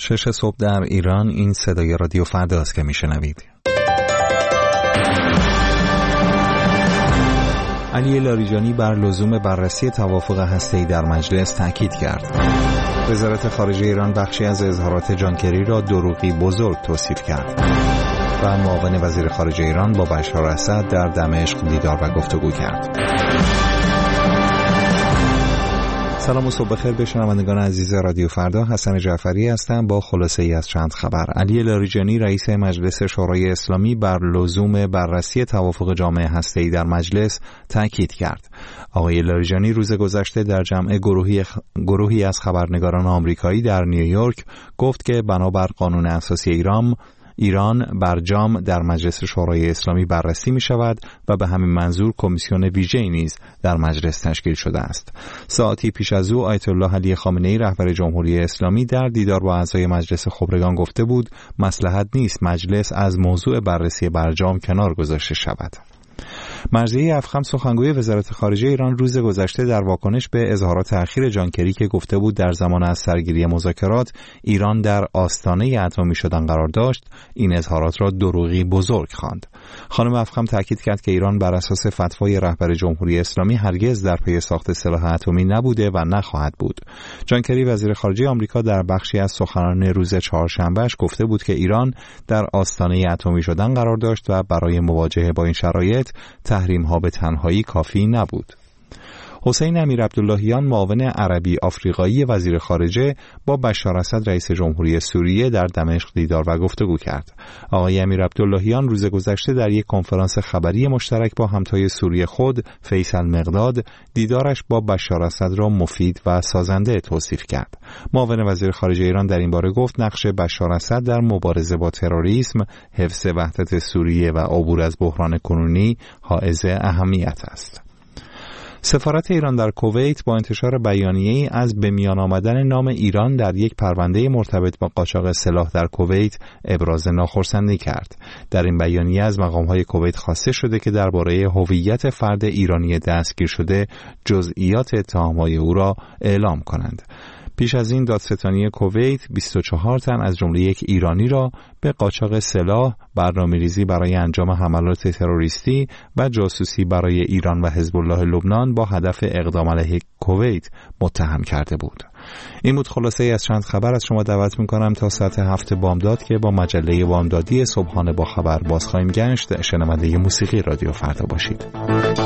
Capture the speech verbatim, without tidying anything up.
شش صبح در ایران. این صدای رادیو فردا است که میشنوید. علی لاریجانی بر لزوم بررسی توافق هسته‌ای در مجلس تاکید کرد. وزارت خارجه ایران بخشی از اظهارات جان کری را دروغی بزرگ توصیف کرد. و معاون وزیر خارجه ایران با بشار اسد در دمشق دیدار و گفتگو کرد. سلام و صبح بخیر به شنوندگان عزیز رادیو فردا. حسن جعفری هستم با خلاصه ای از چند خبر. علی لاریجانی رئیس مجلس شورای اسلامی بر لزوم بررسی توافق جامع هسته‌ای در مجلس تاکید کرد. آقای لاریجانی روز گذشته در جمع گروهی, خ... گروهی از خبرنگاران آمریکایی در نیویورک گفت که بنابر قانون اساسی ایران ایران برجام در مجلس شورای اسلامی بررسی می شود و به همین منظور کمیسیون ویژه‌ای نیز در مجلس تشکیل شده است. ساعتی پیش از او آیت الله علی خامنه‌ای رهبر جمهوری اسلامی در دیدار با اعضای مجلس خبرگان گفته بود مصلحت نیست مجلس از موضوع بررسی برجام کنار گذاشته شود. مرضیه افخم سخنگوی وزارت خارجه ایران روز گذشته در واکنش به اظهارات اخیر جان کری که گفته بود در زمان از سرگیری مذاکرات ایران در آستانه اتمی شدن قرار داشت، این اظهارات را دروغی بزرگ خواند. خانم افخم تاکید کرد که ایران بر اساس فتوای رهبر جمهوری اسلامی هرگز در پی ساخت سلاح اتمی نبوده و نخواهد بود. جان کری وزیر خارجه آمریکا در بخشی از سخنان روز چهارشنبهش گفته بود که ایران در آستانه اتمی شدن قرار داشت و برای مواجهه با این شرایط تحریم ها به تنهایی کافی نبود. حسین امیرعبداللهیان معاون عربی آفریقایی وزیر خارجه با بشار اسد رئیس جمهوری سوریه در دمشق دیدار و گفتگو کرد. آقای امیرعبداللهیان روز گذشته در یک کنفرانس خبری مشترک با همتای سوری خود فیصل مقداد دیدارش با بشار اسد را مفید و سازنده توصیف کرد. معاون وزیر خارجه ایران در این باره گفت نقش بشار اسد در مبارزه با تروریسم، حفظ وحدت سوریه و عبور از بحران کنونی حائز اهمیت است. سفارت ایران در کویت با انتشار بیانیه‌ای از به میان آمدن نام ایران در یک پرونده مرتبط با قاچاق سلاح در کویت ابراز ناخرسندی کرد. در این بیانیه از مقام‌های کویت خواسته شده که درباره هویت فرد ایرانی دستگیر شده جزئیات اتهام‌های او را اعلام کنند. پیش از این دادستانی کویت بیست و چهار تن از جمله یک ایرانی را به قاچاق سلاح، برنامه‌ریزی برای انجام حملات تروریستی و جاسوسی برای ایران و حزب الله لبنان با هدف اقدام علیه کویت متهم کرده بود. این بود خلاصه ای از چند خبر. از شما دعوت می‌کنم تا ساعت هفت بامداد که با مجله بامدادی صبحانه با خبر باز خواهیم گشت شنونده موسیقی رادیو فردا باشید.